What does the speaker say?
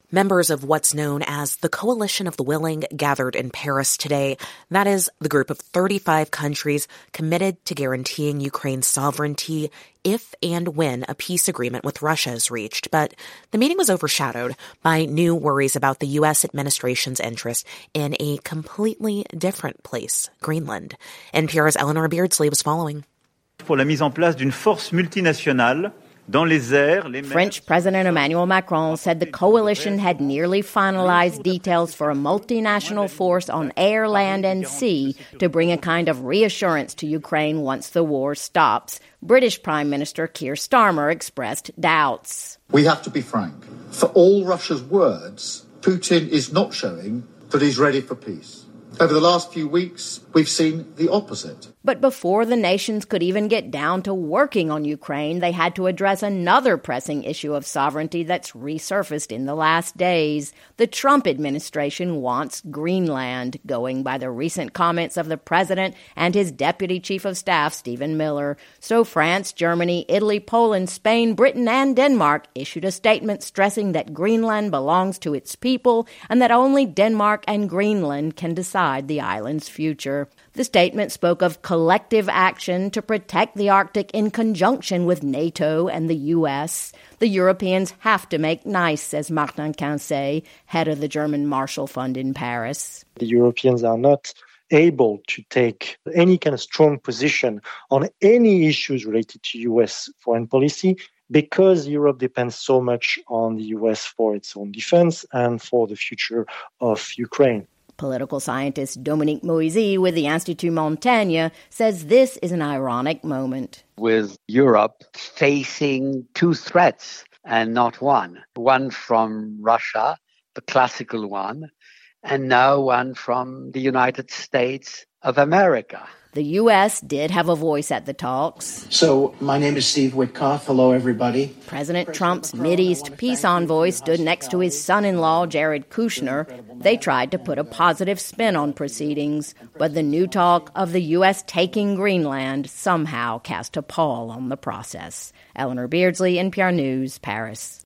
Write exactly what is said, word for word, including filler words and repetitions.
Members of what's known as the Coalition of the Willing gathered in Paris today. That is the group of thirty-five countries committed to guaranteeing Ukraine's sovereignty if and when a peace agreement with Russia is reached. But the meeting was overshadowed by new worries about the U S administration's interest in a completely different place, Greenland. N P R's Eleanor Beardsley was following. Pour la mise en place d'une force multinationale. French President Emmanuel Macron said the coalition had nearly finalized details for a multinational force on air, land, and sea to bring a kind of reassurance to Ukraine once the war stops. British Prime Minister Keir Starmer expressed doubts. We have to be frank. For all Russia's words, Putin is not showing that he's ready for peace. Over the last few weeks, we've seen the opposite. But before the nations could even get down to working on Ukraine, they had to address another pressing issue of sovereignty that's resurfaced in the last days. The Trump administration wants Greenland, going by the recent comments of the president and his deputy chief of staff, Stephen Miller. So France, Germany, Italy, Poland, Spain, Britain, and Denmark issued a statement stressing that Greenland belongs to its people and that only Denmark and Greenland can decide the island's future. The statement spoke of collective action to protect the Arctic in conjunction with NATO and the U S. The Europeans have to make nice, says Martin Quincey, head of the German Marshall Fund in Paris. The Europeans are not able to take any kind of strong position on any issues related to U S foreign policy because Europe depends so much on the U S for its own defense and for the future of Ukraine. Political scientist Dominique Moisy with the Institut Montaigne says this is an ironic moment. With Europe facing two threats and not one. One from Russia, the classical one, and now one from the United States of America. The U S did have a voice at the talks. So, my name is Steve Witkoff. Hello, everybody. President Trump's Mideast peace envoy stood next to his son-in-law, Jared Kushner. They tried to put a positive spin on proceedings, but the new talk of the U S taking Greenland somehow cast a pall on the process. Eleanor Beardsley, N P R News, Paris.